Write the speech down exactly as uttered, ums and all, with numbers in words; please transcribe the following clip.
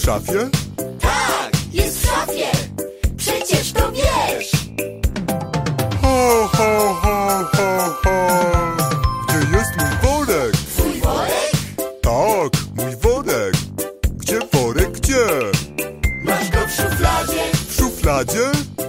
szafie? Tak, jest w szafie. Przecież to wiesz. Ho, ho, ho, ho, ho. Gdzie jest mój worek? Twój worek? Tak, mój worek. Gdzie worek, gdzie? Masz go w szufladzie. W szufladzie?